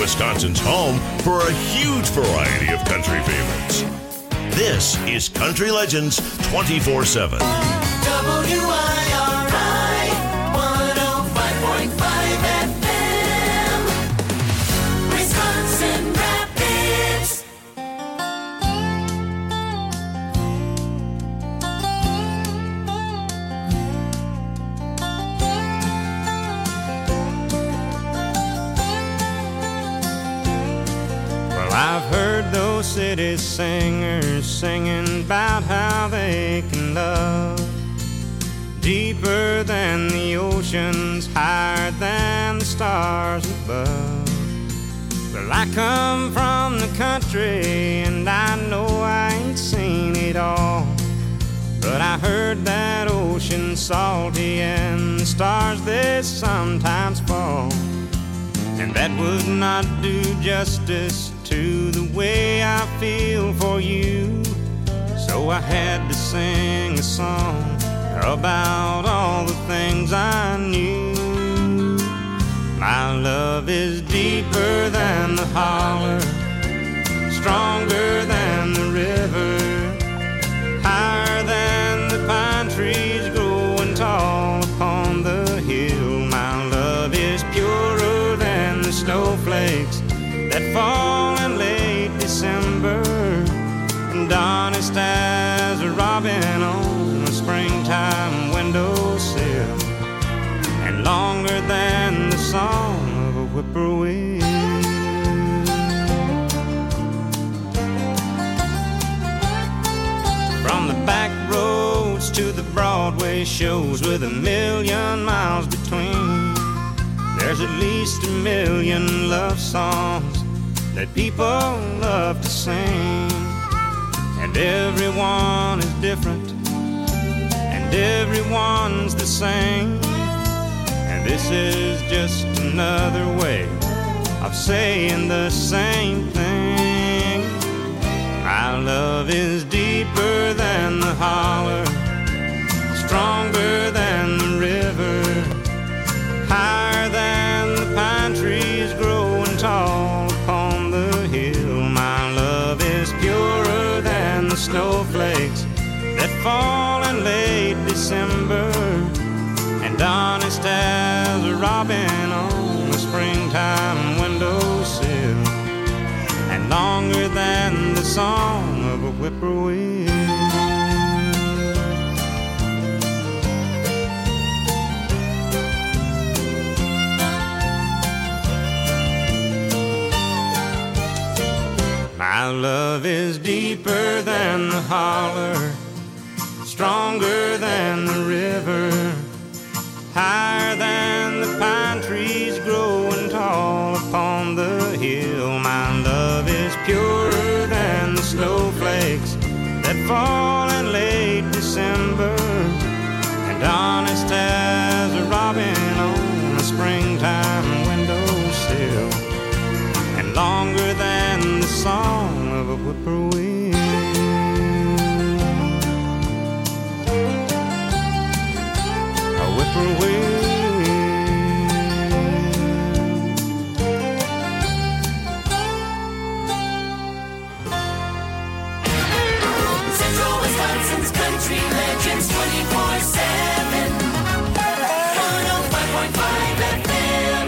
Wisconsin's home for a huge variety of country favorites. This is Country Legends 24/7. WIRI 105.5 FM, Wisconsin Rapids. Well, I've heard those city singers singing about how they can love deeper than the oceans, higher than the stars above. Well, I come from the country and I know I ain't seen it all, but I heard that ocean salty and the stars they sometimes fall, and that would not do justice to the way I feel for you. So I had to sing a song about all the things I knew. My love is deeper than the holler, stronger than the river, higher than the pine trees growing tall upon the hill. My love is purer than the snowflakes that fall in late December, and honest as a robin on a springtime windowsill, and longer than the song of a whippoorwill. From the back roads to the Broadway shows with 1,000,000 miles between, there's at least 1,000,000 love songs that people love to sing. And everyone is different, and everyone's the same, and this is just another way of saying the same thing. My love is deeper than the holler, stronger than the river, higher than the pine trees growing tall upon the hill. My love is purer than the snowflakes that fall in late December, and honest as a robin on a springtime windowsill, and longer than the song of a whippoorwill. My love is deeper than the holler, stronger than the river, higher than the pine trees growing tall upon the hill. My love is purer than the snowflakes that fall in late December, and honest as a robin on a springtime windowsill, and longer than the song of a whippoorwill. A whippoorwill. Central Wisconsin's Country Legends 24/7, 105.5 FM.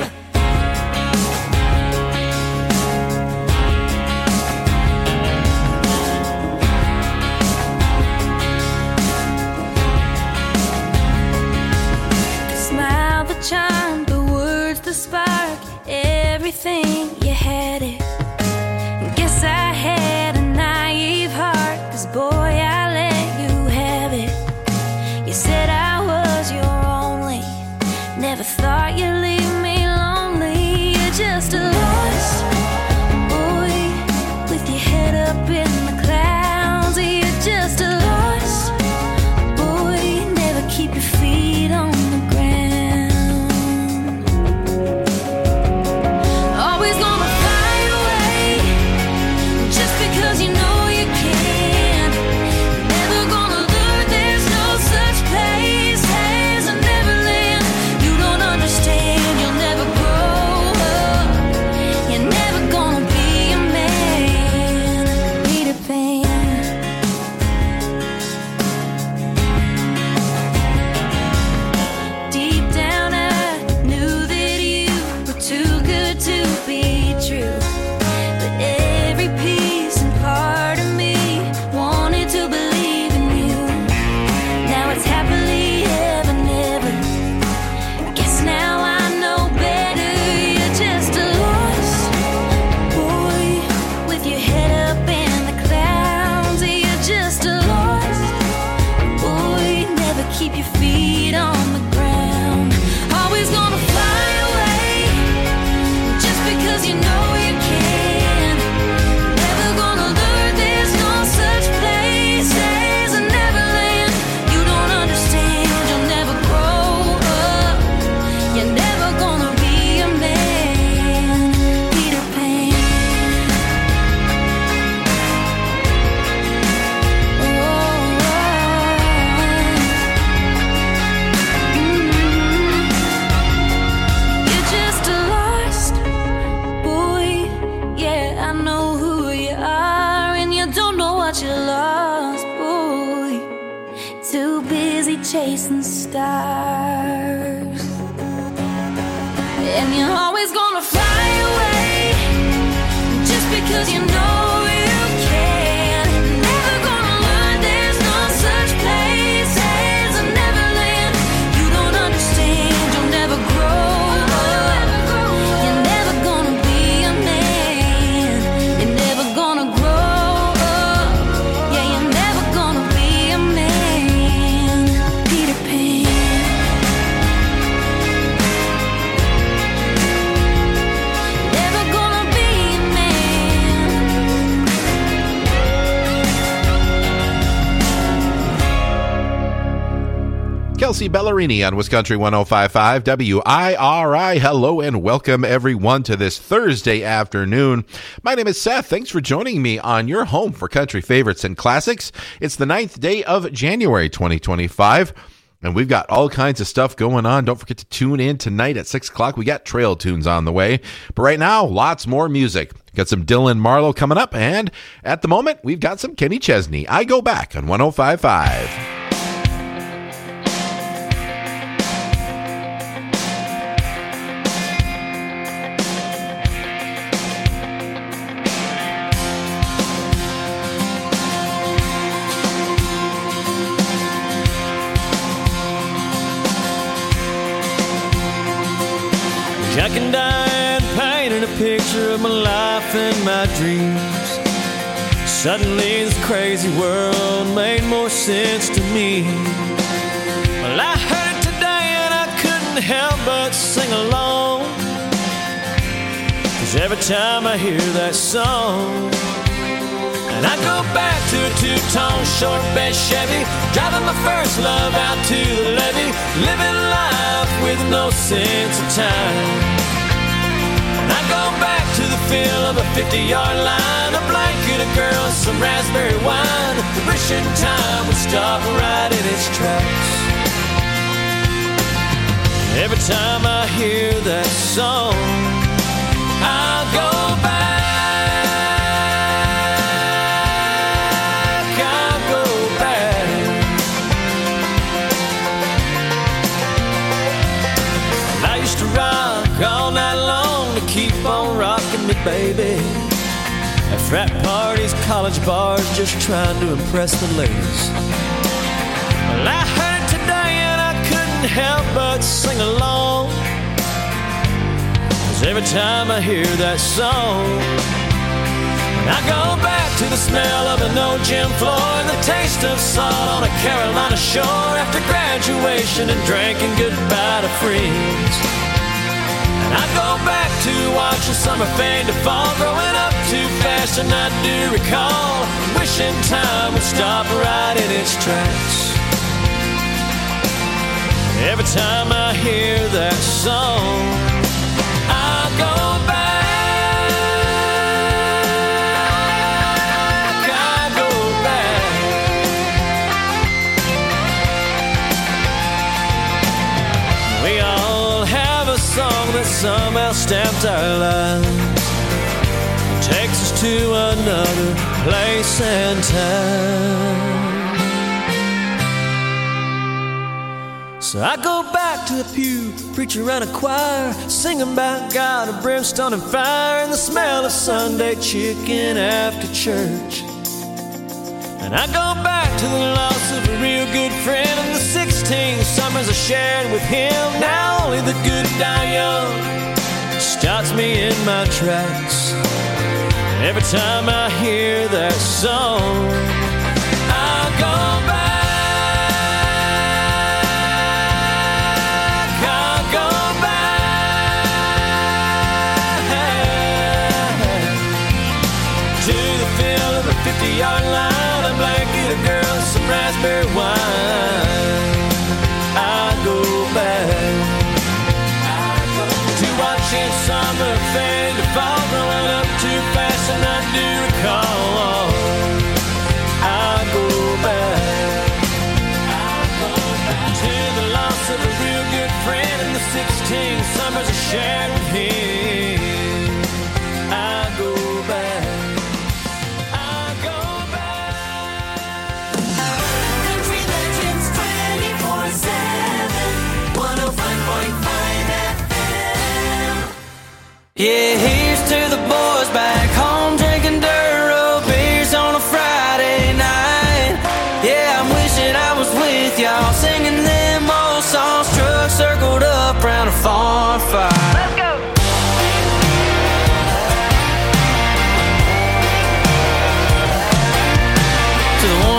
Smile, the charm, the words, the spark, everything, you had it. Guess I had a naive heart, 'cause boy, I let you have it. chasing stars. And you're always gonna fly away just because you know you can. Never gonna learn there's no such place as a Neverland. You don't understand, you'll never grow up. You're never gonna be a man. You're never gonna grow up. Yeah, you're never gonna be a man. Peter Pan. Never gonna be a man. Kelsey Ballerini on Wisconsin 105.5 WIRI. Hello and welcome everyone to this Thursday afternoon. My name is Seth. Thanks for joining me on your home for country favorites and classics. It's the 9th day of January 2025. And we've got all kinds of stuff going on. Don't forget to tune in tonight at 6 o'clock. We got trail tunes on the way. But right now, lots more music. Got some Dylan Marlowe coming up. And at the moment, we've got some Kenny Chesney. I Go Back on 105.5. Jack and Diane painted a picture of my life and my dreams. Suddenly this crazy world made more sense to me. Well, I heard it today and I couldn't help but sing along. 'Cause every time I hear that song, and I go back to a two-tone short bed Chevy, driving my first love out to the levee, living life with no sense of time. And I go back to the feel of a 50-yard line, a blanket, a girl, some raspberry wine, wishing time would stop right in its tracks. Every time I hear that song, I'll go back. All night long to keep on rocking me, baby. At frat parties, college bars, just trying to impress the ladies. Well, I heard it today and I couldn't help but sing along. 'Cause every time I hear that song, and I go back to the smell of an old gym floor and the taste of salt on a Carolina shore after graduation and drinking goodbye to friends. I go back to watching summer fade to fall, growing up too fast and I do recall, wishing time would stop right in its tracks. Every time I hear that song, I go back, I go back. We all have a song that somehow stamped our lives, takes us to another place and time. So I go back to the pew, preacher and a choir, singing about God and brimstone and fire, and the smell of Sunday chicken after church. And I go back to the loss of a real good friend and the 16 summers I shared with him. Now only the good die young stops me in my tracks. Every time I hear that song, I go back, I go back to the feel of a 50-yard line, a blanket, a girl, some raspberry wine. I go back to watching summer fade to fall, growing up too fast and I do recall. I go back to the loss of a real good friend and the 16 summers I shared with him. I go back, I go back. Country Legends 24/7.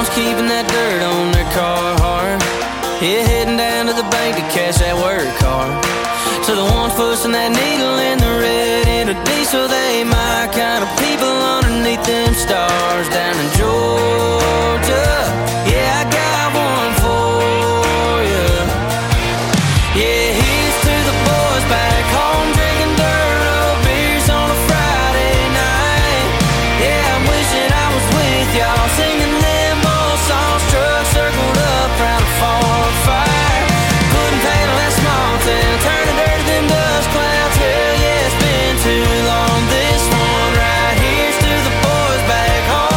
ones keeping that dirt on their Carhartt. Yeah, heading down to the bank to cash that work card. To the ones pushing that needle in the red in a diesel, they my kind of people underneath them stars down in Georgia. Yeah, I got one for you. Yeah, here's to the boys back home drinking dirt road beers on a Friday night. Yeah, I'm wishing I was with y'all singing them old songs, trucks circled up round a farm fire, putting paint on that small town, turning dirt to them dust clouds. Hell yeah, it's been too long. This one right here's to the boys back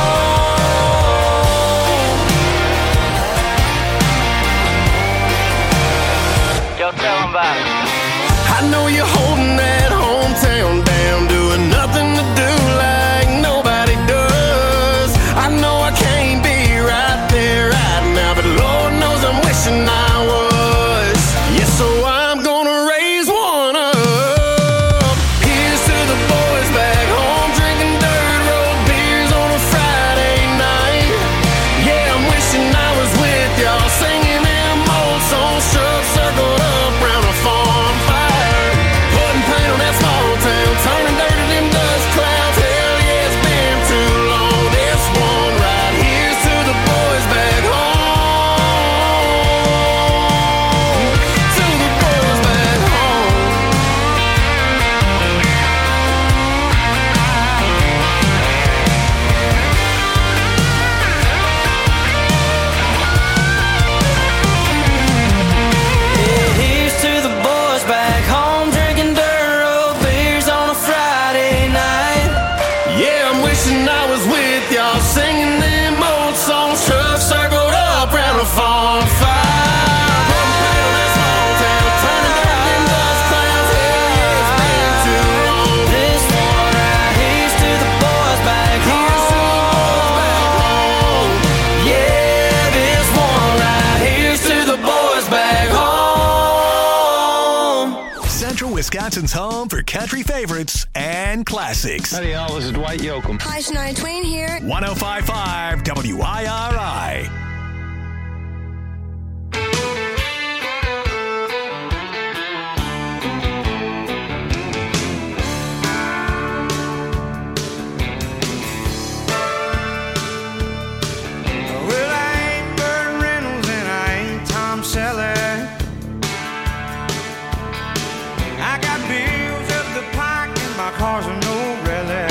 home. Yo, tell them about it. I know you're holding that hometown down, doing nothing to do like nobody does. I know I can't be right there right now, but Lord knows I'm wishing I was. Yeah, so I'm gonna raise one up. Here's to the boys back home drinking dirt road beers on a Friday night. Yeah, I'm wishing I was with y'all singing them old songs, trucks circled up round a farm fire, putting paint on that small town, turning dirt to them dust clouds. Hell yeah, it's been too long. This one right here's to the boys back home. To the boys back home. Yeah, here's to the boys back home drinking dirt road beers on a Friday night. Yeah, I'm wishing I was with y'all singing them old songs, trucks circled up round a farm fire, putting paint on that small town, turning dirt to them dust clouds. Hell yeah, it's been too long. This one right here's to the boys back home. Yeah, this one right here's to the boys back home. Central Wisconsin's home for country favorites and classics. Howdy, y'all. This is Dwight Yoakam. Hi, Shania Twain here. 1055 WIRI. Well, I ain't Burt Reynolds and I ain't Tom Selleck. I got bills up the pike and my car's a no relic.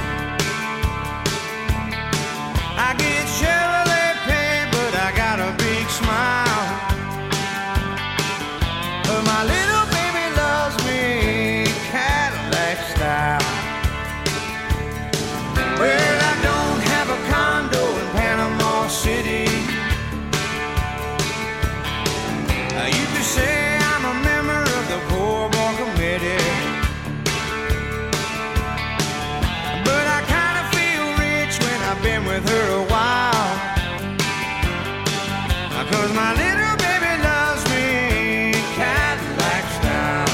I get Chevrolet pay, but I got a big smile. But my little baby loves me Cadillac style. Well, I don't have a condo in Panama City. You could say I'm a member of the Poor Boy Committee. But I kind of feel rich when I've been with her a while. 'Cause my little baby loves me Cadillac style.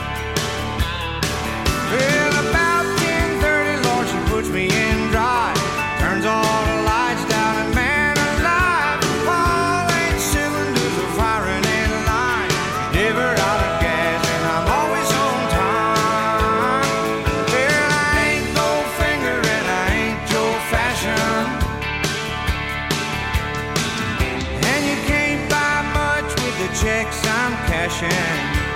Well, about 10:30, Lord, she puts me in drive, turns all the lights down, and man alive, all 8 cylinders are firing in line. Never out of gas, and I'm always on time. Well, I ain't Goldfinger and I ain't Joe Fashion, and you can't buy much with the checks I'm cashing.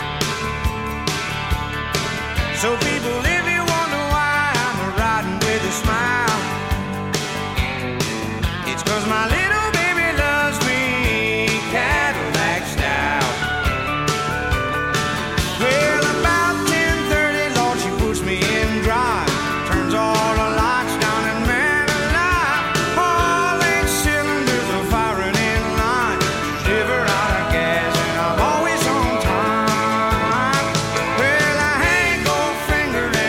So people, if you wonder why I'm riding with a smile, it's 'cause my little baby loves me Cadillac style. Well, about 10:30, Lord, she puts me in drive, turns all the lights down, and man alive, all 8 cylinders are firing in line. Never out of gas, and I'm always on time. Well, I ain't Goldfinger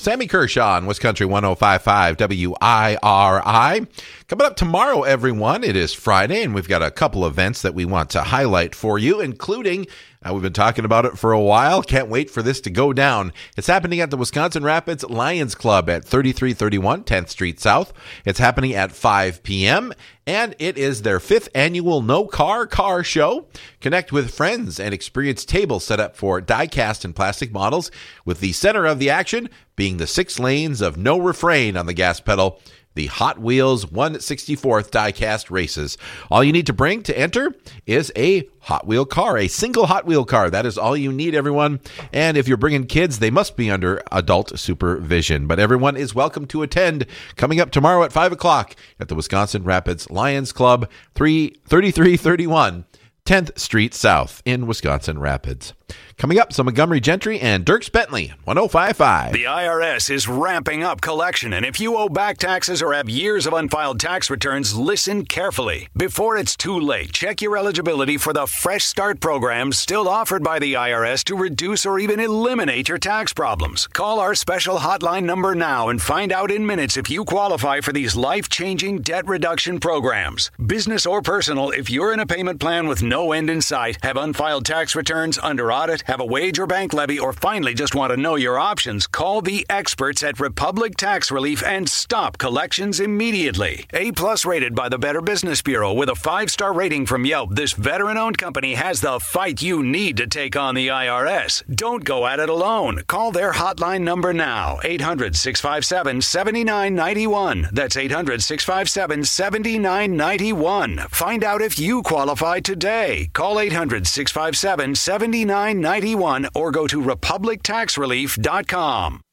Sammy Kershaw on Wisconsin 105.5 WIRI. Coming up tomorrow, everyone, it is Friday, and we've got a couple events that we want to highlight for you, including, we've been talking about it for a while. Can't wait for this to go down. It's happening at the Wisconsin Rapids Lions Club at 3331 10th Street South. It's happening at 5 p.m., and it is their 5th annual No Car Show. Connect with friends and experience tables set up for die-cast and plastic models, with the center of the action being the 6 lanes of no refrain on the gas pedal, the Hot Wheels 1/64th die-cast races. All you need to bring to enter is a Hot Wheel car, a single Hot Wheel car. That is all you need, everyone. And if you're bringing kids, they must be under adult supervision. But everyone is welcome to attend. Coming up tomorrow at 5 o'clock at the Wisconsin Rapids Lions Club, 3331 10th Street South in Wisconsin Rapids. Coming up, some Montgomery Gentry and Dierks Bentley, 105.5. The IRS is ramping up collection, and if you owe back taxes or have years of unfiled tax returns, listen carefully. Before it's too late, check your eligibility for the Fresh Start program still offered by the IRS to reduce or even eliminate your tax problems. Call our special hotline number now and find out in minutes if you qualify for these life-changing debt reduction programs. Business or personal, if you're in a payment plan with no end in sight, have unfiled tax returns, under audit, have a wage or bank levy, or finally just want to know your options, call the experts at Republic Tax Relief and stop collections immediately. A+ rated by the Better Business Bureau with a 5-star rating from Yelp, this veteran-owned company has the fight you need to take on the IRS. Don't go at it alone. Call their hotline number now, 800-657-7991. That's 800-657-7991. Find out if you qualify today. Call 800-657-7991 or go to republictaxrelief.com.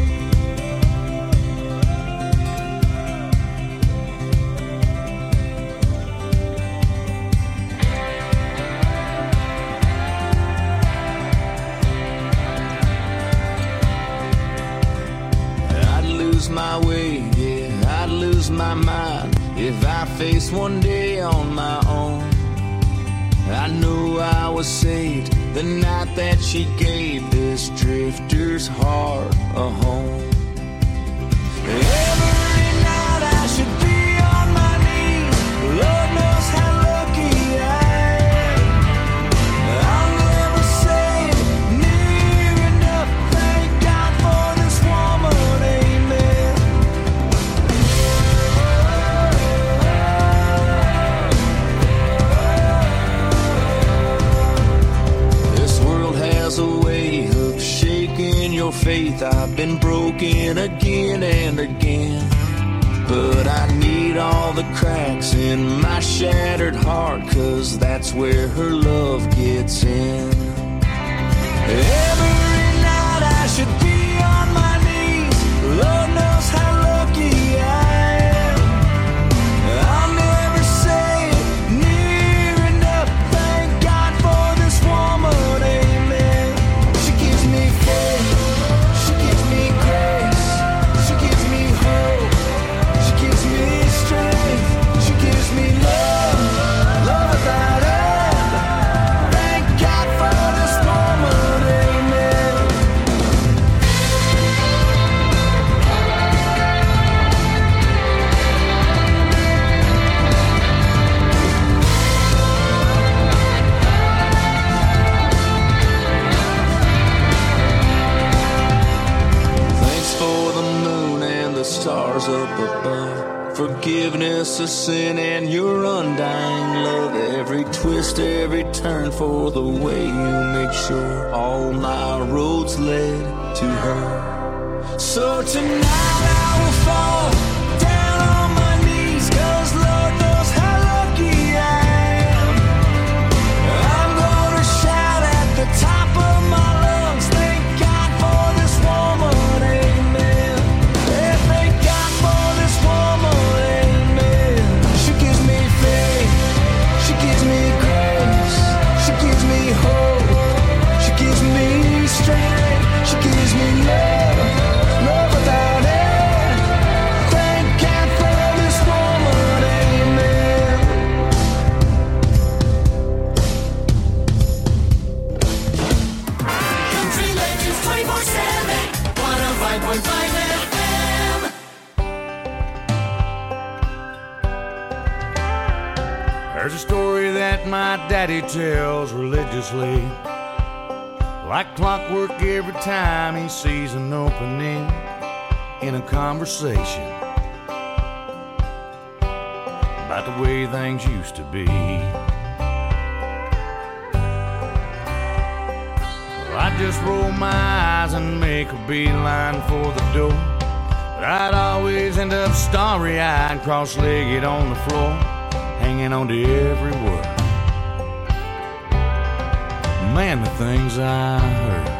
I'd lose my way, yeah, I'd lose my mind if I faced one day on my own. I knew I was saved the night that she gave this drifter's heart a home. Every night I should be on my knees. Lord knows how lucky I am. I'll never say it near enough. Thank God for this woman, amen. This world has a way of shaking your faith. I've been broken again and again, but I need all the cracks in my shattered heart, 'cause that's where her love gets in. Every night I should be on my knees. Lord knows how lucky I am. I'll never say it near enough. Thank God for this woman, amen. She gives me faith, she gives me grace, she gives me hope, she gives me strength, she gives me love, love without end. Thank God for this woman, amen. Thanks for the moon and the stars up above, forgiveness of sin and your undying love. Every twist, every turn, for the way you make sure all my roads led to her. So tonight I will fall down on my knees, 'cause Lord knows how lucky I am. I'm gonna shout at the top of my lungs, thank God for this woman, amen. Yeah, thank God for this woman, amen. She gives me faith, she gives me grace, she gives me hope, she gives me strength, she gives me love, love without end. There's a story that my daddy tells religiously, like clockwork every time he sees an opening in a conversation about the way things used to be. Well, I'd just roll my eyes and make a beeline for the door, but I'd always end up starry-eyed, cross-legged on the floor, hanging on to every word. Man, the things I heard.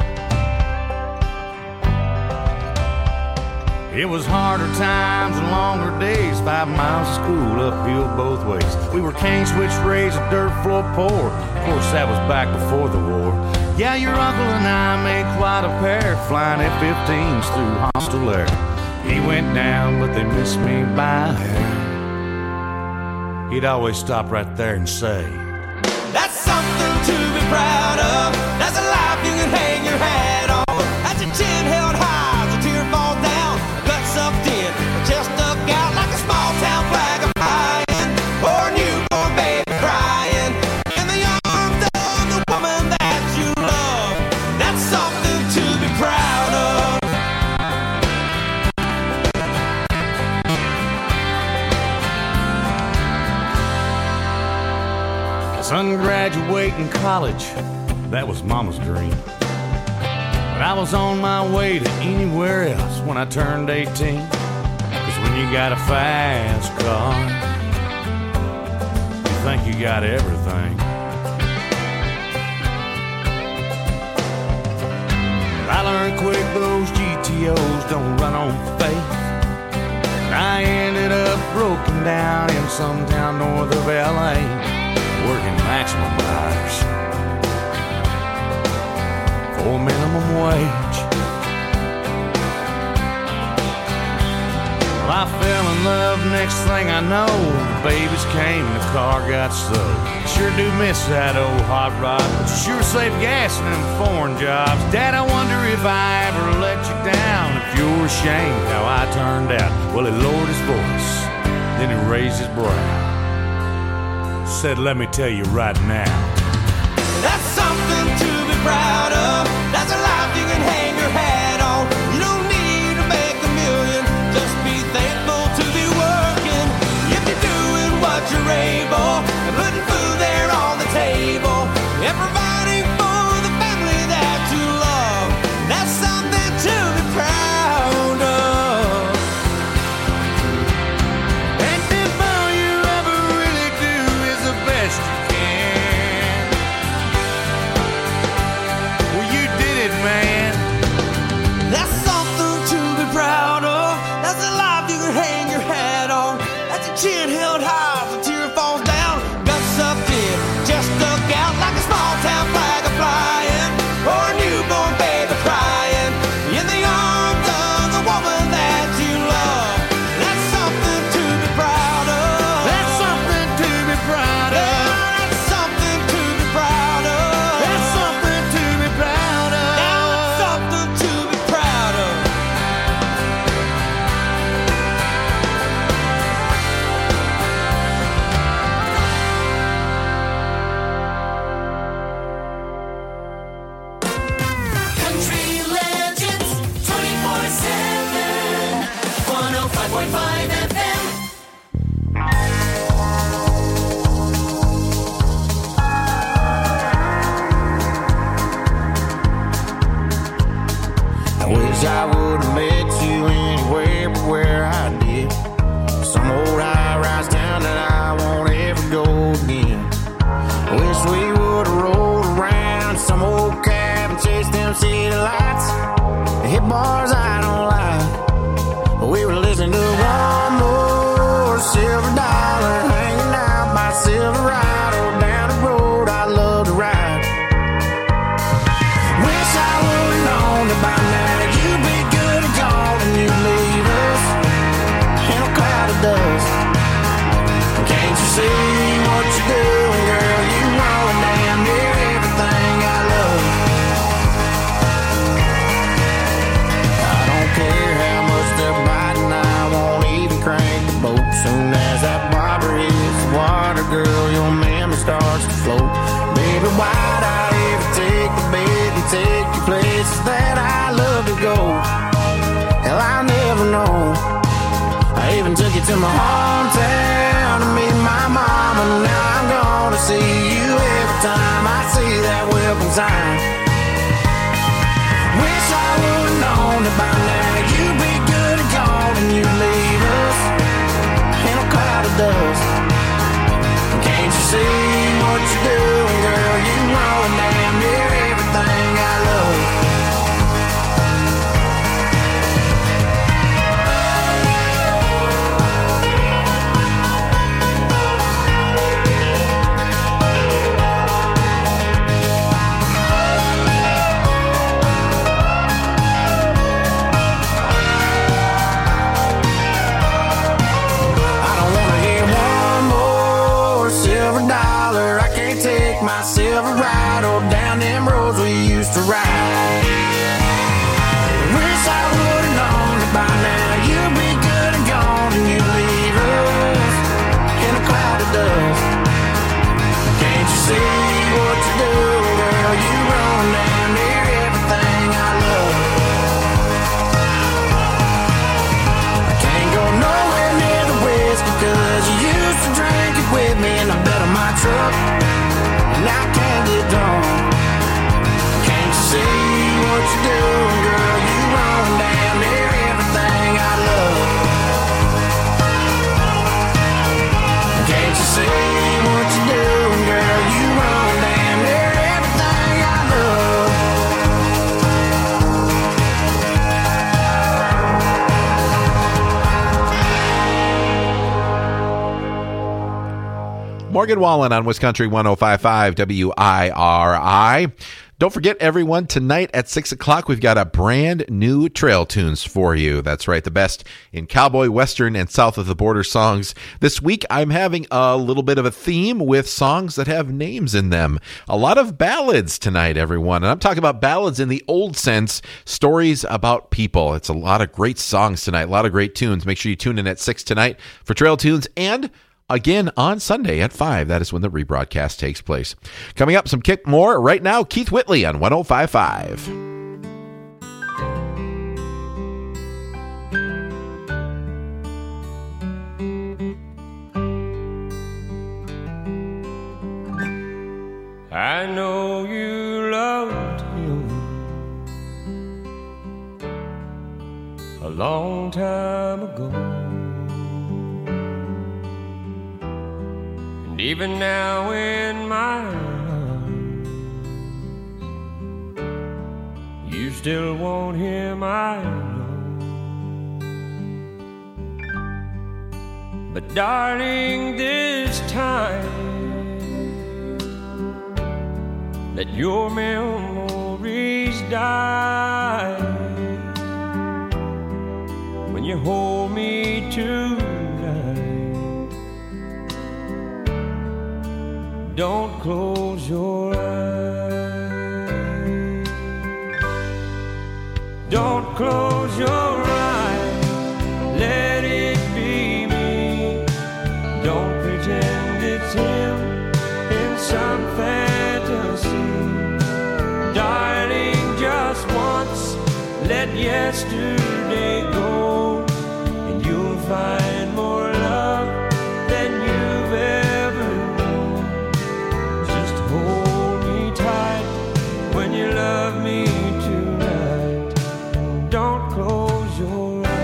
It was harder times and longer days, 5 miles of school uphill both ways. We were cane switch raised, a dirt floor poor. Of course, that was back before the war. Yeah, your uncle and I made quite a pair, flying F-15s through hostile air. He went down, but they missed me by a hair. He'd always stop right there and say, That's something to be proud of. That's a life you can hang your hat on. That's your chin held high as a tear falls down. A gut sucked in, a chest stuck out like a small town flag of flying, or a newborn baby crying in the arms of the woman that you love. That's something to be proud of. son graduating college, that was mama's dream. But I was on my way to anywhere else when I turned 18. 'Cause when you got a fast car, you think you got everything. But I learned quick those GTOs don't run on faith. And I ended up broken down in some town north of LA, working maximum hours for minimum wage. Well, I fell in love, next thing I know, babies came and the car got sold. Sure do miss that old hot rod, but you sure save gas in them foreign jobs. Dad, I wonder if I ever let you down, if you're ashamed how I turned out. Well, he lowered his voice, then he raised his brow, said, let me tell you right now, that's something to be proud of. That's a life you can hang your hat on. You don't need to make a million, just be thankful to be working. If you're doing what you're able, and putting food there on the table, and providing for the family that you love, that's something to be proud of. and if all you ever really do is the best you can, well, you did it, man. That's something to be proud of. That's a life you can hang your hat on. That's a chin held high as a tear falls down. Guts sucked in, just stuck out like a small town flag a flying, or a newborn baby crying in the arms of the woman that you love. That's something to be proud of. That's something to be proud of. That's something to be proud of. That's something to be proud of. That's something to be proud of. Country Legends 24/7 105.5 FM. I wish I would have met you anywhere but where I did. Some old high-rise town that I won't ever go again. I wish we would have rolled around some old cab and chased them city lights. Hit bars I don't like, but we were listening to one more Silver Dollar, hanging out by Silverado, down the road I love to ride. Wish I would've known that by now that you'd be good and gone and you'd leave us in a cloud of dust. Can't you see what you're doing, girl? You ruin damn near everything I love. I don't care how much they're biting, I won't even crank the boat. Soon as that bobber hits the water, girl, you'll places that I love to go. Hell, I'll never know. I even took you to my hometown to meet my mama. Now I'm gonna see you every time I see that welcome sign. Wish I would've known that by now you'd be good and gone and you'd leave us in a cloud of dust. Can't you see what you're doing, girl? You ruin damn near everything I love. Myself a ride or down them roads we used to ride. Wish I would've known that by now you'd be good and gone and you'd leave us in a cloud of dust. Can't you see what you're doing, girl? You run down near everything I love. I can't go nowhere near the whiskey cause you used to drink it with me in the bed of my truck. And I can't get drunk. Can't you see what you're doing, girl? You run down near everything I love. Can't you see what you're doing, girl? You run down near everything I love. Morgan Wallen on Wisconsin 105.5 WIRI. Don't forget, everyone, tonight at 6 o'clock, we've got a brand new Trail Tunes for you. That's right, the best in cowboy, western, and south of the border songs. This week, I'm having a little bit of a theme with songs that have names in them. A lot of ballads tonight, everyone. And I'm talking about ballads in the old sense, stories about people. It's a lot of great songs tonight, a lot of great tunes. Make sure you tune in at 6 tonight for Trail Tunes, and again on Sunday at 5. That is when the rebroadcast takes place. Coming up, some Kick more. Right now, Keith Whitley on 105.5. I know you loved him a long time ago. And even now in my arms, you still want him, I know. But darling, this time, let your memories die. When you hold me tonight, don't close your eyes. Don't close your eyes. Let it be me. Don't pretend it's him in some fantasy. Darling, just once, let yesterday go, and you'll find more love than you've ever known. Just hold me tight when you love me tonight, and don't close your eyes.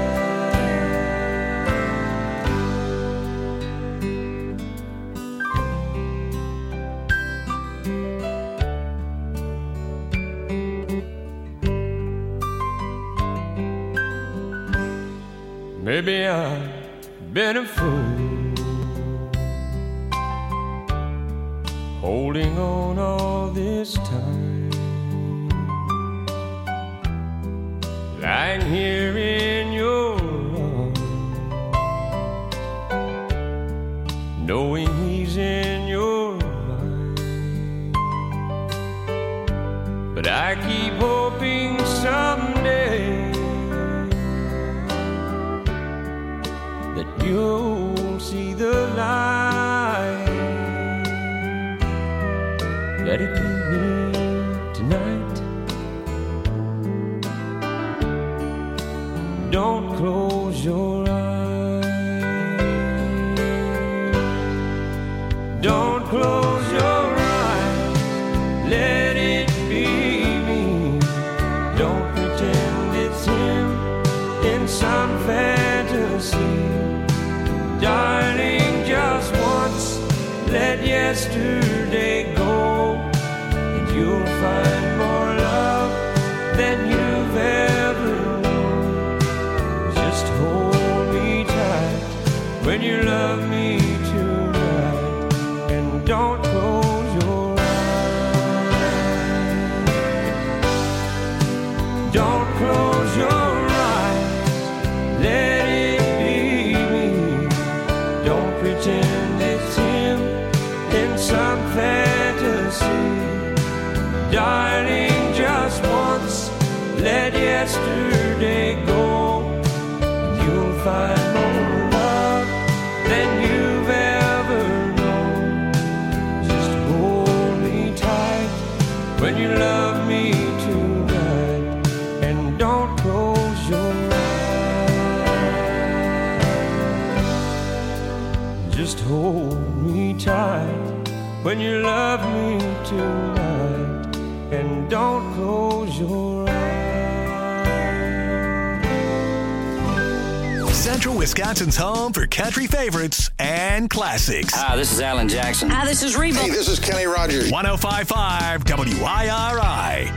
Maybe I've been a fool, holding on all this time, lying here in your arms, knowing he's in your mind. But I keep hoping someday that you'll see the light. Let it be me tonight, yesterday go, and you'll find more love than you've ever known. Just hold me tight when you love me tonight, and don't close your eyes. Don't close your eyes, let it be me. Don't pretend it's him in some fantasy. Darling, just once, let yesterday go, and you'll find more love than you've ever known. Just hold me tight when you love me tonight, and don't close your eyes. Just hold me tight when you love me tonight, and don't close your eyes. Central Wisconsin's home for country favorites and classics. Hi, this is Alan Jackson. Hi, this is Reba. Hey, this is Kenny Rogers. 105.5 WIRI.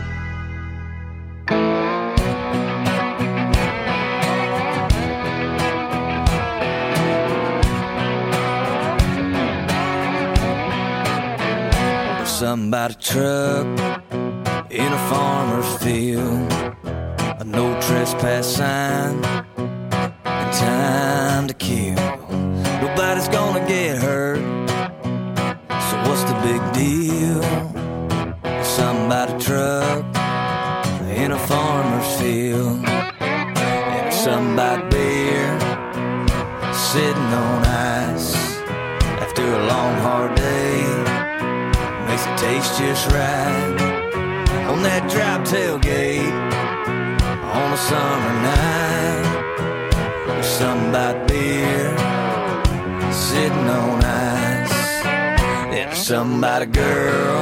Something about a truck in a farmer's field, a no trespass sign, and time to kill. Nobody's gonna get hurt, so what's the big deal? Something about a truck in a farmer's field, and something about beer sitting on ice after a long hard day. Makes it taste just right on that drop tailgate on a summer night. There's something about beer sitting on ice. And there's something about a girl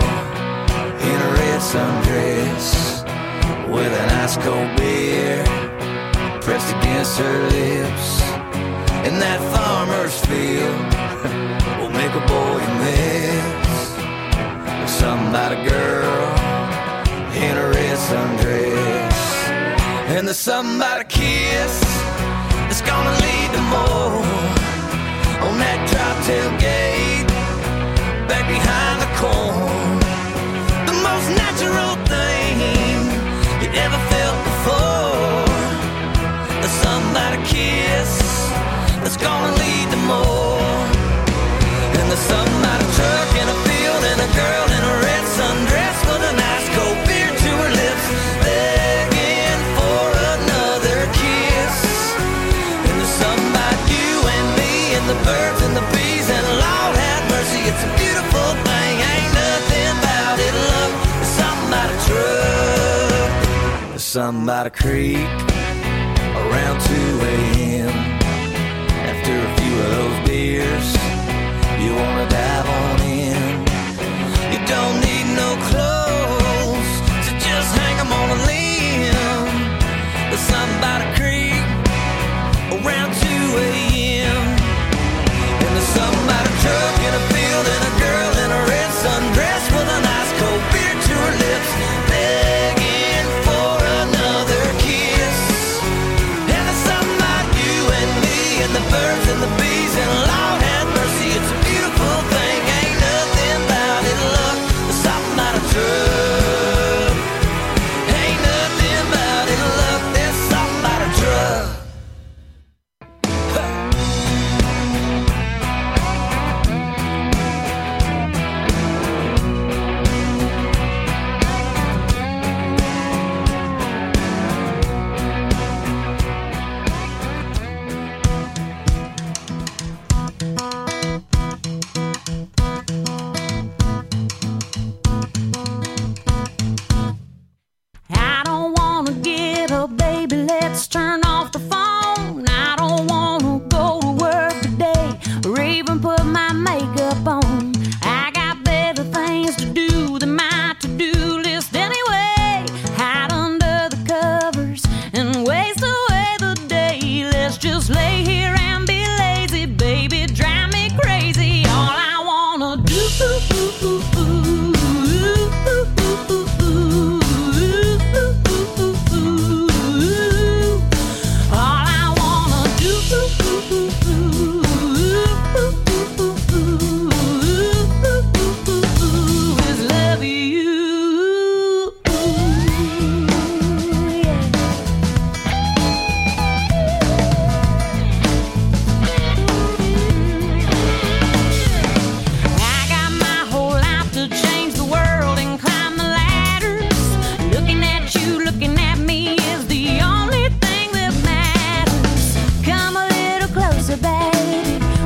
in a red sundress with an ice cold beer pressed against her lips. And that farmer's field will make a boy miss. Something about a girl in a red sundress, and there's something about a kiss that's gonna lead to more on that drop tailgate back behind the corn. The most natural thing you ever felt before. There's something about a kiss that's gonna lead to more, and there's something about a truck in a field and a girl in a red sundress with a nice cold beer to her lips, begging for another kiss. And there's something about you and me and the birds and the bees, and Lord have mercy, it's a beautiful thing. Ain't nothing about it, love. There's something about a truck. There's something about a creek around 2 a.m. After a few of those beers, you wanna dive on in. You don't need no clothes to just hang them on a limb. There's something about a creek around 2 a.m. And there's something about a truck in a field and a girl in a red sundress with a nice cold beer to her lips, begging for another kiss. And there's something about you and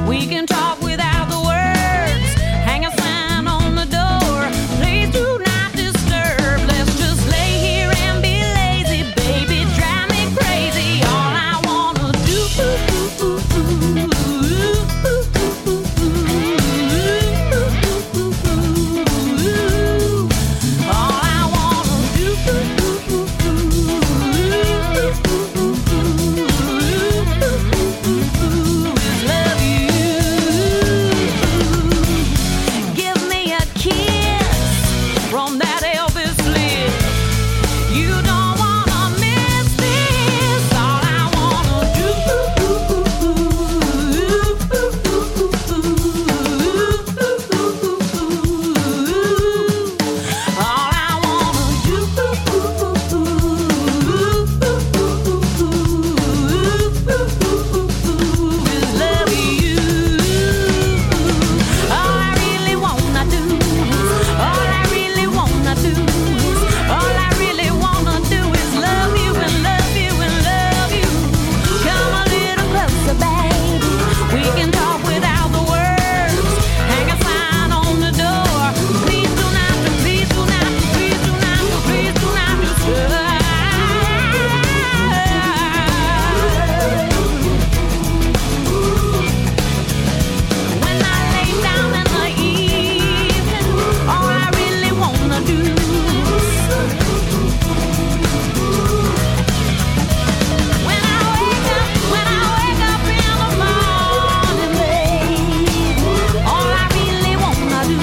We can talk without the words. Hang a sign on the door. Please do not disturb. Let's just lay here and be lazy, baby. Drive me crazy. All I wanna do. All I wanna do is love you. Give me a kiss from that Elvis lips. You don't wanna miss this. All I wanna do. All I wanna do is love you. All I really wanna do, all I really wanna do, all I really wanna do is love you and love you and love you. Come a little closer, baby. We can talk without the words. Hang a sign on the door. Please do not, please do not, please do not, please do not disturb. When I lay down in the evening, all I really wanna do. When I wake up in the morning, baby, all I really wanna do.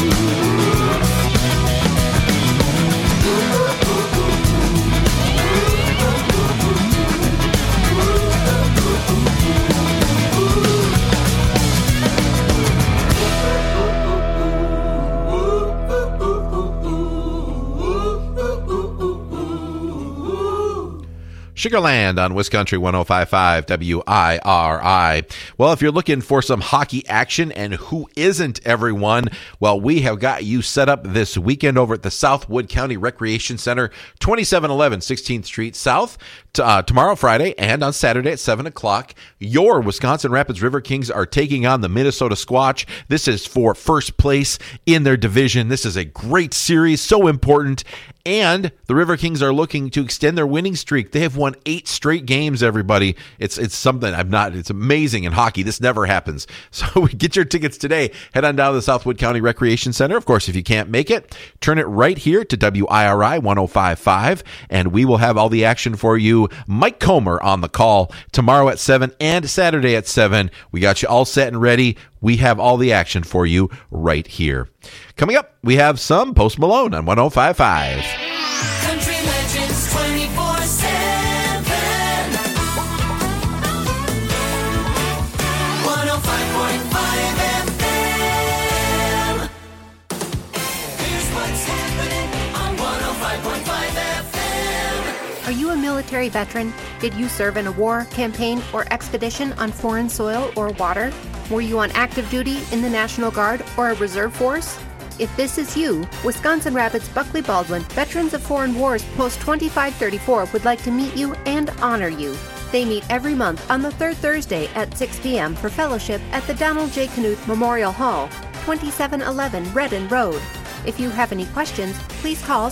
Sugarland on Wisconsin 105.5 WIRI. Well, if you're looking for some hockey action, and who isn't, everyone? Well, we have got you set up this weekend over at the Southwood County Recreation Center, 2711 16th Street South. Tomorrow, Friday, and on Saturday at 7 o'clock, your Wisconsin Rapids River Kings are taking on the Minnesota Squatch. This is for first place in their division. This is a great series, so important. And the River Kings are looking to extend their winning streak. They have won 8 straight games, everybody. It's something it's amazing in hockey. This never happens. So get your tickets today. Head on down to the Southwood County Recreation Center. Of course, if you can't make it, turn it right here to WIRI 105.5, and we will have all the action for you. Mike Comer on the call tomorrow at 7 and Saturday at 7. We got you all set and ready. We have all the action for you right here. Coming up, we have some Post Malone on 105.5. Country Legends 24/7. 105.5 FM. Here's what's happening on 105.5 FM. Are you a military veteran? Did you serve in a war, campaign, or expedition on foreign soil or water? Were you on active duty in the National Guard or a reserve force? If this is you, Wisconsin Rapids Buckley Baldwin Veterans of Foreign Wars Post 2534 would like to meet you and honor you. They meet every month on the third Thursday at 6 p.m. for fellowship at the Donald J. Knuth Memorial Hall, 2711 Redden Road. If you have any questions, please call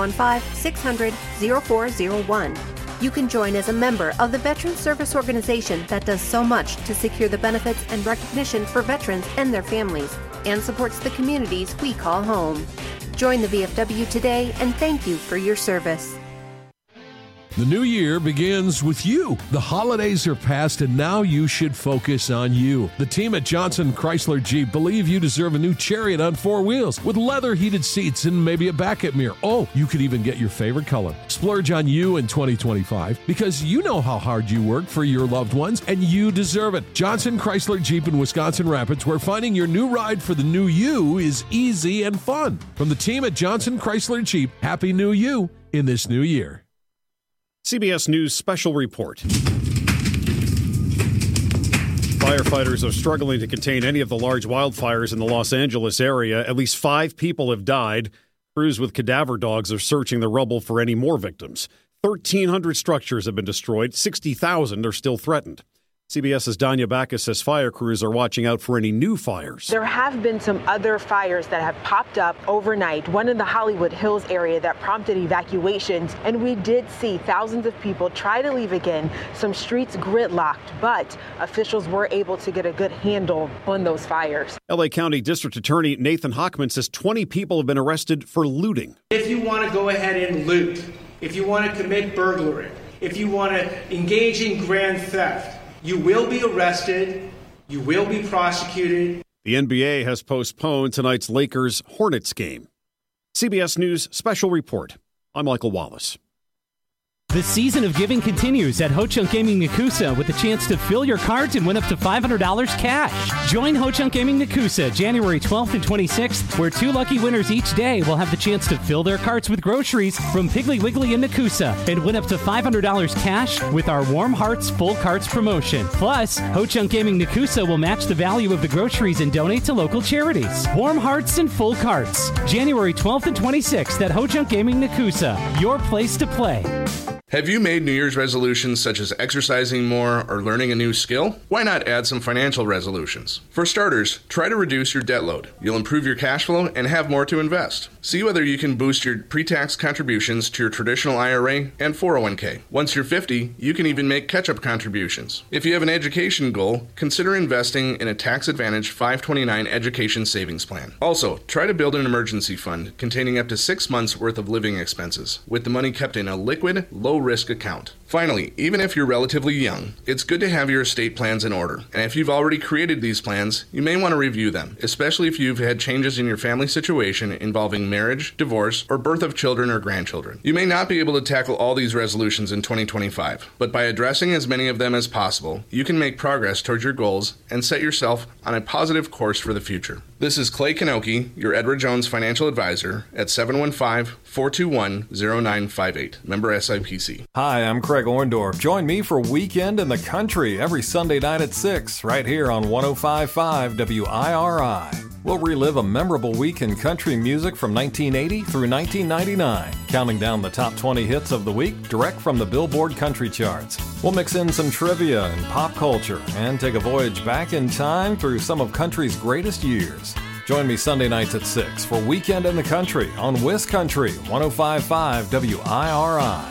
715-600-0401. You can join as a member of the Veterans Service Organization that does so much to secure the benefits and recognition for veterans and their families, and supports the communities we call home. Join the VFW today, and thank you for your service. The new year begins with you. The holidays are past, and now you should focus on you. The team at Johnson Chrysler Jeep believe you deserve a new Chariot on 4 wheels with leather heated seats and maybe a backup mirror. Oh, you could even get your favorite color. Splurge on you in 2025 because you know how hard you work for your loved ones, and you deserve it. Johnson Chrysler Jeep in Wisconsin Rapids, where finding your new ride for the new you is easy and fun. From the team at Johnson Chrysler Jeep, Happy New You in this new year. CBS News Special Report. Firefighters are struggling to contain any of the large wildfires in the Los Angeles area. At least 5 people have died. Crews with cadaver dogs are searching the rubble for any more victims. 1,300 structures have been destroyed. 60,000 are still threatened. CBS's Danya Backus says fire crews are watching out for any new fires. There have been some other fires that have popped up overnight, one in the Hollywood Hills area that prompted evacuations, and we did see thousands of people try to leave again, some streets gridlocked, but officials were able to get a good handle on those fires. LA County District Attorney Nathan Hochman says 20 people have been arrested for looting. If you want to go ahead and loot, if you want to commit burglary, if you want to engage in grand theft, you will be arrested, you will be prosecuted. The NBA has postponed tonight's Lakers-Hornets game. CBS News Special Report. I'm Michael Wallace. The season of giving continues at Ho Chunk Gaming Nakusa with a chance to fill your cards and win up to $500 cash. Join Ho Chunk Gaming Nakusa January 12th and 26th, where 2 lucky winners each day will have the chance to fill their carts with groceries from Piggly Wiggly and Nakusa and win up to $500 cash with our Warm Hearts Full Carts promotion. Plus, Ho Chunk Gaming Nakusa will match the value of the groceries and donate to local charities. Warm Hearts and Full Carts, January 12th and 26th at Ho Chunk Gaming Nakusa, your place to play. Have you made New Year's resolutions such as exercising more or learning a new skill? Why not add some financial resolutions? For starters, try to reduce your debt load. You'll improve your cash flow and have more to invest. See whether you can boost your pre-tax contributions to your traditional IRA and 401k. Once you're 50, you can even make catch-up contributions. If you have an education goal, consider investing in a tax-advantaged 529 education savings plan. Also, try to build an emergency fund containing up to 6 months' worth of living expenses, with the money kept in a liquid, low-risk account. Finally, even if you're relatively young, it's good to have your estate plans in order. And if you've already created these plans, you may want to review them, especially if you've had changes in your family situation involving marriage, divorce, or birth of children or grandchildren. You may not be able to tackle all these resolutions in 2025, but by addressing as many of them as possible, you can make progress towards your goals and set yourself on a positive course for the future. This is Clay Kanoki, your Edward Jones financial advisor at 715-421-0958. Member SIPC. Hi, I'm Craig Orndorff. Join me for Weekend in the Country every Sunday night at 6, right here on 105.5 WIRI. We'll relive a memorable week in country music from 1980 through 1999, counting down the top 20 hits of the week direct from the Billboard Country Charts. We'll mix in some trivia and pop culture and take a voyage back in time through some of country's greatest years. Join me Sunday nights at 6 for Weekend in the Country on Wiz Country 105.5 WIRI.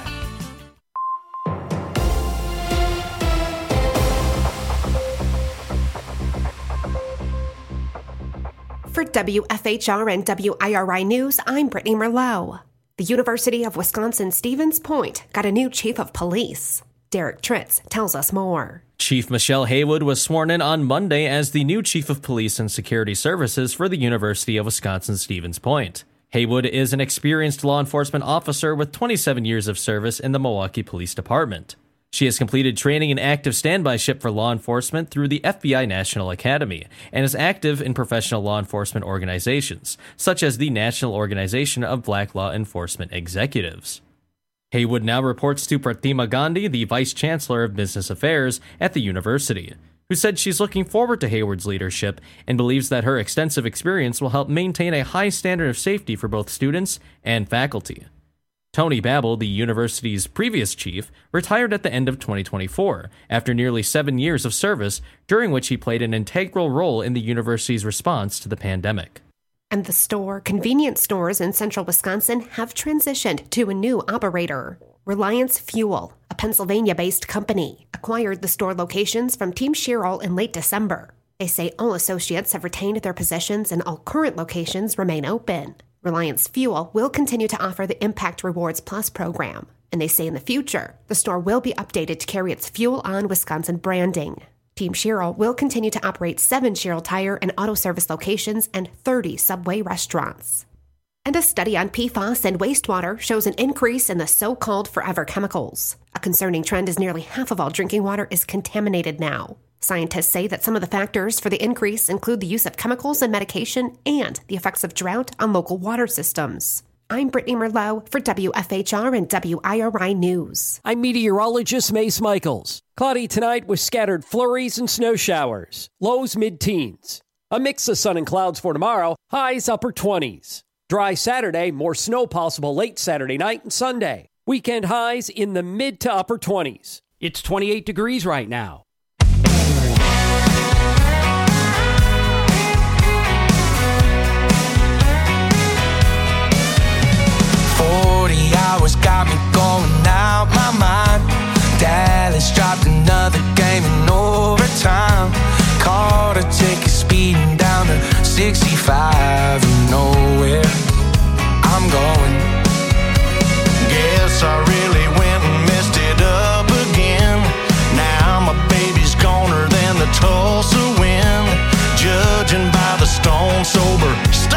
For WFHR and WIRI News, I'm Brittany Merlot. The University of Wisconsin-Stevens Point got a new chief of police. Derek Tritz tells us more. Chief Michelle Haywood was sworn in on Monday as the new Chief of Police and Security Services for the University of Wisconsin-Stevens Point. Haywood is an experienced law enforcement officer with 27 years of service in the Milwaukee Police Department. She has completed training in active standbyship for law enforcement through the FBI National Academy and is active in professional law enforcement organizations, such as the National Organization of Black Law Enforcement Executives. Haywood now reports to Pratima Gandhi, the Vice Chancellor of Business Affairs at the university, who said she's looking forward to Haywood's leadership and believes that her extensive experience will help maintain a high standard of safety for both students and faculty. Tony Babel, the university's previous chief, retired at the end of 2024 after nearly 7 years of service, during which he played an integral role in the university's response to the pandemic. And the convenience stores in central Wisconsin have transitioned to a new operator. Reliance Fuel, a Pennsylvania-based company, acquired the store locations from Team Sherrill in late December. They say all associates have retained their positions and all current locations remain open. Reliance Fuel will continue to offer the Impact Rewards Plus program, and they say in the future, the store will be updated to carry its Fuel on Wisconsin branding. Team Sherrill will continue to operate 7 Sherrill Tire and Auto Service locations and 30 Subway restaurants. And a study on PFAS and wastewater shows an increase in the so-called forever chemicals. A concerning trend is nearly half of all drinking water is contaminated now. Scientists say that some of the factors for the increase include the use of chemicals and medication and the effects of drought on local water systems. I'm Brittany Merlot for WFHR and WIRI News. I'm meteorologist Mace Michaels. Cloudy tonight with scattered flurries and snow showers. Lows mid-teens. A mix of sun and clouds for tomorrow. Highs upper 20s. Dry Saturday, more snow possible late Saturday night and Sunday. Weekend highs in the mid to upper 20s. It's 28 degrees right now.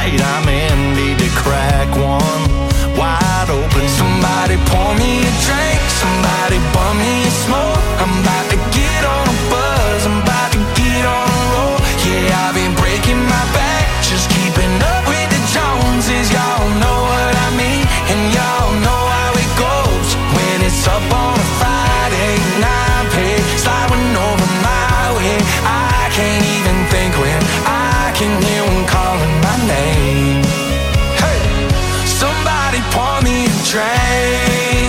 night I'm in, need to crack one wide open. Somebody pour me a drink, somebody bum me a smoke. I'm about to get on a buzz, I'm about to get on a roll. Yeah, I've been breaking my back, just keeping up with the Joneses. Y'all know what I mean, and y'all know how it goes. When it's up on a Friday, 9 pay, sliding over my way. I can't even think when I can hear them calling my name. Hey, somebody pour me a drink,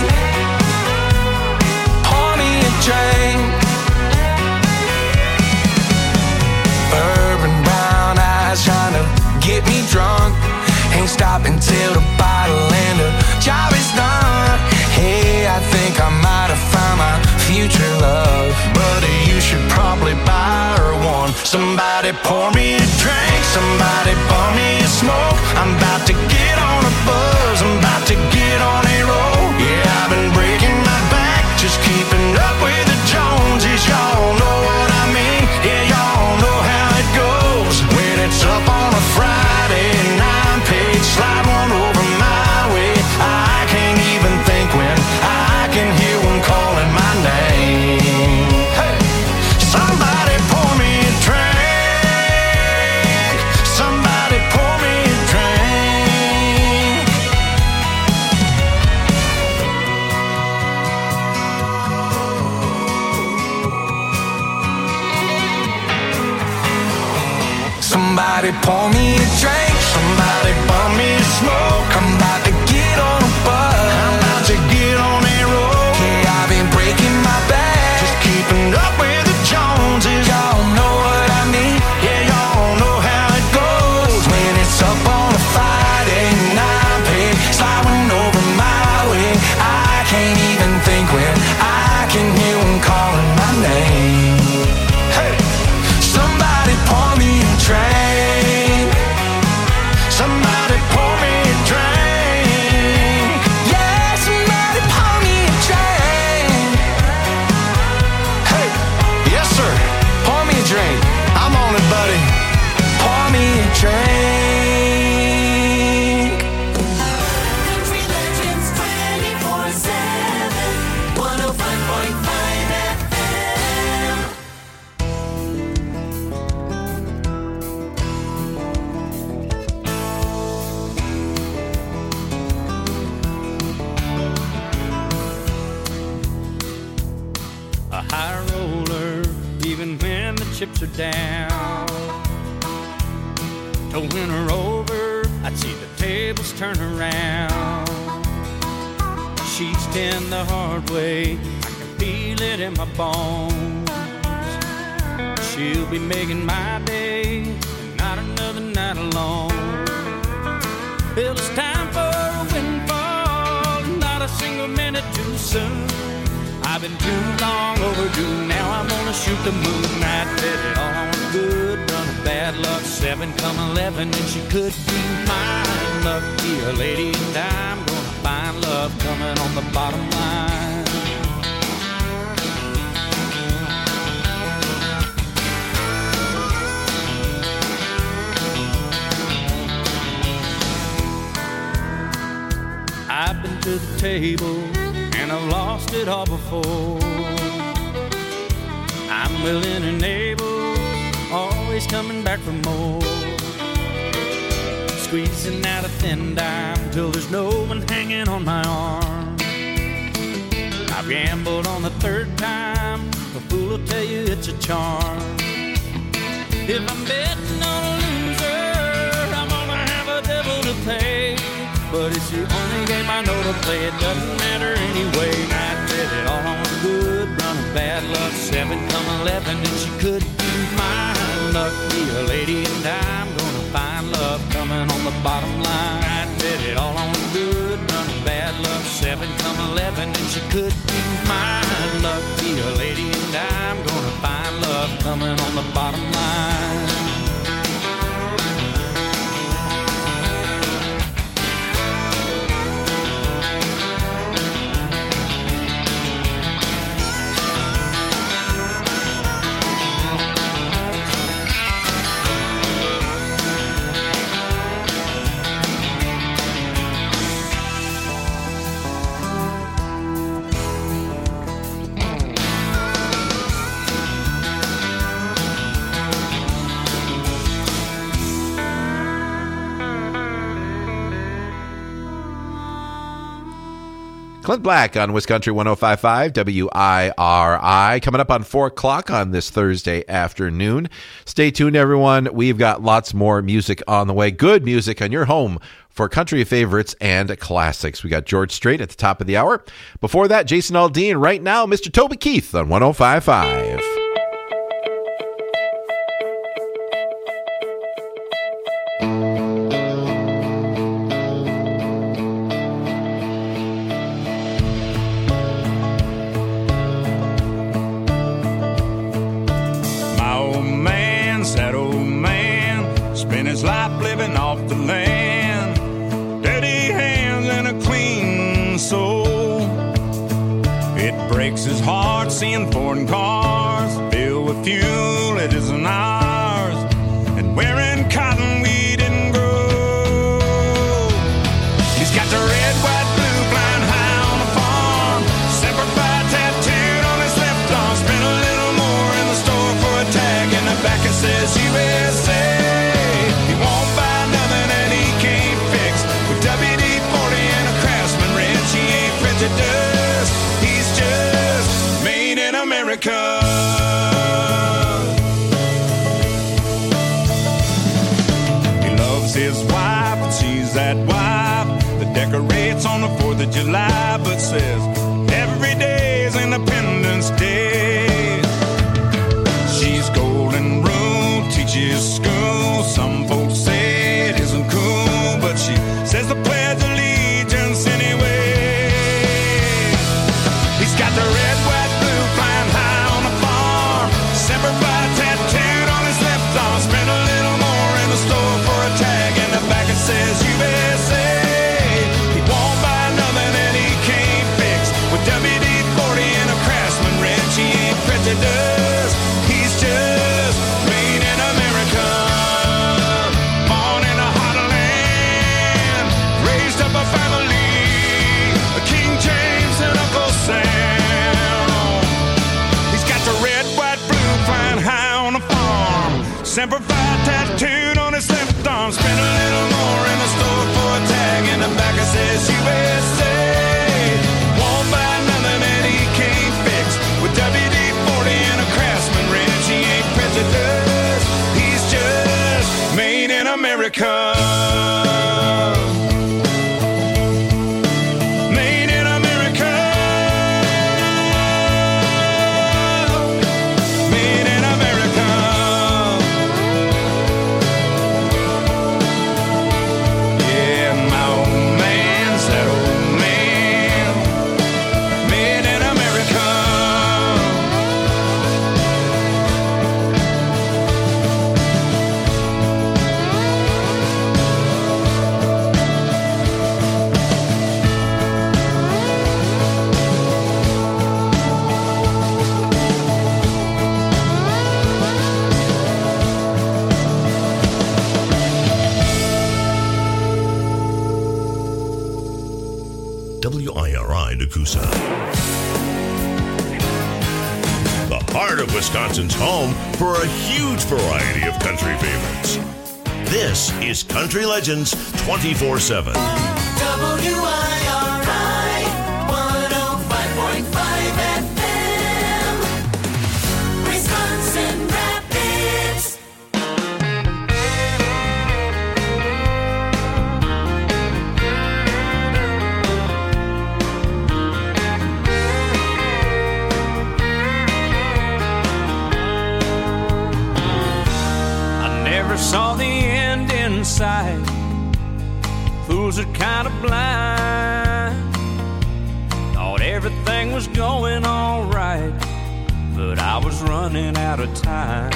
pour me a drink. Bourbon brown eyes trying to get me drunk. Ain't stopping till the bottle and the job is done. Hey, I think I might have found my future love. Buddy, you should probably buy her one. Somebody pour me a drink, somebody pour me a smoke. I'm about to get on a buzz, I'm about to get on a roll. Yeah, I've been breaking my back, just keeping up with the Joneses. Y'all know what I mean, yeah, y'all know how it goes. When it's up on a Friday, 9-page, slide one over my way. I can't even think when I can hear them calling my name. Hey, somebody pour me a drink, somebody pour me a drink. Somebody pour me a drink, somebody pour me a smoke. I'm about to get on a buzz, I'm about to get on a roll. Yeah, I've been breaking my back, just keeping up with the Joneses. Y'all know what I mean, yeah, y'all know how it goes. When it's up on a Friday, 9-pay, sliding over my way. I can't even think when I can hear them calling my name. Hey, somebody pour me a drink, somebody pour me a drink. Yeah, somebody pour me a drink. Hey, yes sir, pour me a drink. I'm on it, buddy. Pour me a drink. Country Legends 24/7, 105.5 FM. A high roller, even when the chips are down. To win her over, I'd see the tables turn around. She's 10 the hard way, I can feel it in my bones. She'll be making my day, not another night alone. Well, it's time for a windfall, not a single minute too soon. I've been too long overdue, now I'm gonna shoot the moon. I bet it all on a good run of bad luck, 7 come 11, and she could be mine. Lucky a lady, and I'm gonna find love coming on the bottom line. I've been to the table, and I've lost it all before. I'm willing and able, always coming back for more. Squeezing out a thin dime till there's no one hanging on my arm. I've gambled on the 3rd time, a fool will tell you it's a charm. If I'm betting on a loser, I'm gonna have a devil to pay. But it's the only game I know to play, it doesn't matter anyway. I bet it all on a good run of bad luck, 7 come 11, and she could be mine. Lucky a lady, and I'm gonna find love coming on the bottom line. I bet it all on a good run of bad luck, 7 come 11, and she could be mine. Lucky a lady, and I'm gonna find love coming on the bottom line. Clint Black on Wisconsin 105.5 WIRI. Coming up on 4 o'clock on this Thursday afternoon. Stay tuned, everyone. We've got lots more music on the way. Good music on your home for country favorites and classics. We got George Strait at the top of the hour. Before that, Jason Aldean. Right now, Mr. Toby Keith on 105.5. His life living off the land, dirty hands and a clean soul. It breaks his heart seeing foreign cars filled with fuel it isn't ours, and wearing cotton we didn't grow. He's got the red, white, blue flying high on the farm, Semper Fi tattooed on his left arm. Spent a little more in the store for a tag, in the back it says USA. He's just made in America. He loves his wife and she's that wife that decorates on the 4th of July, but says every day is Independence Day. She's golden rule, teaches school. Some folks say it isn't cool, but she says the Pledge of Allegiance anyway. Got the red, white, blue flying high on the farm, Semper Fi tattooed on his left arm. Spent a little more in the store for a tag, in the back it says USA. He won't buy nothing that he can't fix, with WD-40 and a Craftsman wrench. He ain't prejudiced, he's just made in America. Born in a heartland, raised up a family, King James and Uncle Sam. Semper Fi tattooed on his left arm. Spent a little more in the store for a tag, in the back it says USA. Won't buy nothing that he can't fix, with WD-40 and a Craftsman wrench. He ain't prejudiced, he's just made in America. WIRI Nakusa. The heart of Wisconsin's home for a huge variety of country favorites. This is Country Legends 24/7. WIRI 105.5 FM, Wisconsin Rapids. Saw the end in sight. Fools are kind of blind. Thought everything was going all right, but I was running out of time.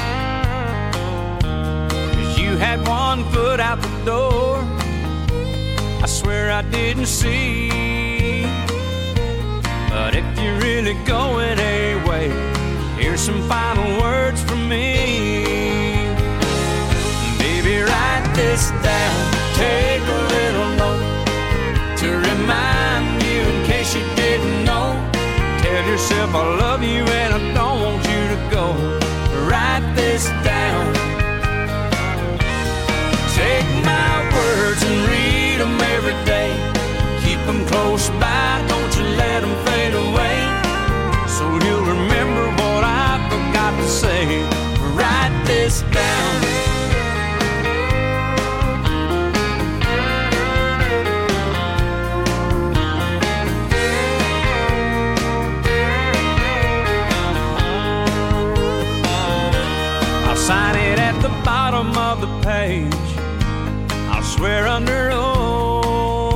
'Cause you had one foot out the door, I swear I didn't see. But if you're really going away, here's some final words from me. Write this down, take a little note to remind you in case you didn't know. Tell yourself I love you and I don't want you to go. Write this down, take my words and read them every day. Keep them close by, don't you let let them fade away. So you'll remember what I forgot to say. Write this down. I'll sign it at the bottom of the page. I'll swear under